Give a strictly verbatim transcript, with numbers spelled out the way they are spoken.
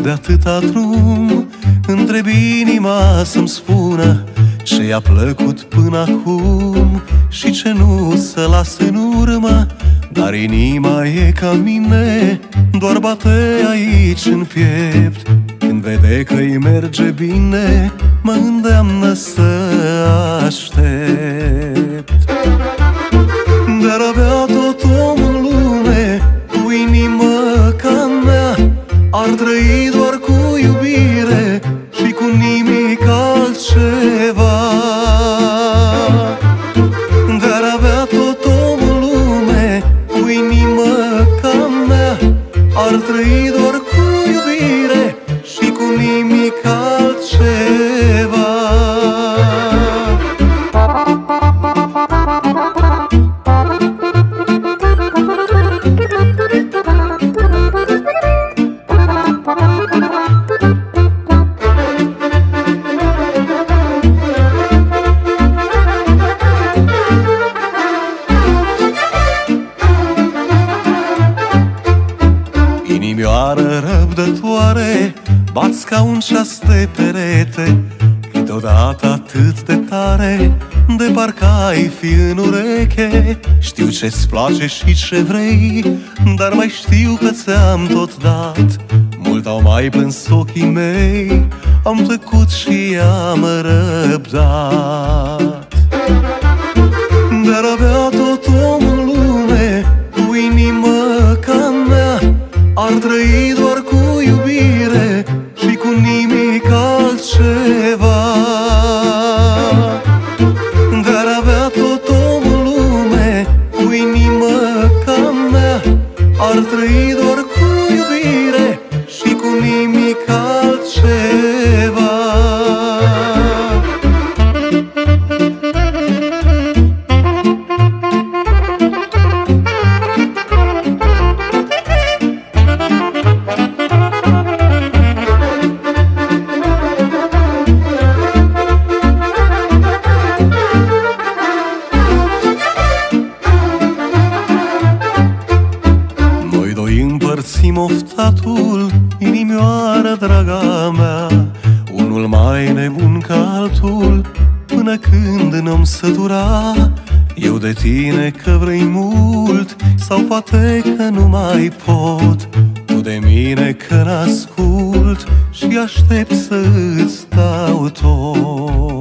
de atâta drum, întreb inima să-mi spună ce i-a plăcut până acum și ce nu să las în urmă. Dar inima e ca mine, doar bate aici în piept. Când vede că-i merge bine, mă îndeamnă să aștept. Dar avea tot omul în lume cu inimă ca mea, ar trăi doar cu iubire și cu nimic altceva. Dar avea tot omul în lume cu inimă ca mea, ar trăi doar cu iubire și cu nimic altceva. Inimioară răbdătoare, bați ca un ceas de perete, câteodată atât de tare, de parcă ai fi în ureche. Știu ce-ți place și ce vrei, dar mai știu că ți-am tot dat. Mult au mai plâns ochii mei, am tăcut și am răbdat. Dar avea tot omul în lume cu inimă ca mea, ar trăi doar cu iubire și cu nimic altceva. Dar avea tot omul în lume cu inimă ca mea, ar trăi doar cu iubire și cu nimic altceva. Împărțim oftatul, inimioară draga mea, unul mai nebun ca altul, până când n-om sătura. Eu de tine că vrei mult, sau poate că nu mai pot, tu de mine că n-ascult și aștept să-ți dau tot.